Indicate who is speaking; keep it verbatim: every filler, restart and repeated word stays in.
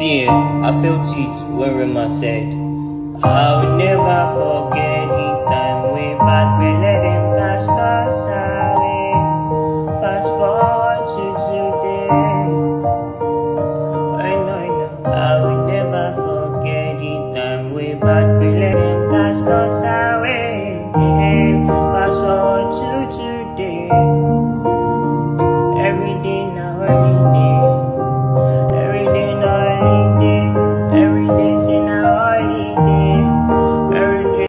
Speaker 1: See, I felt it when Rema said, I will never forget the time we back when let them cast us away. Fast forward to today. I know, I know, I will never forget the time we back when let them cast us away. Fast forward to today. Every day now holiday.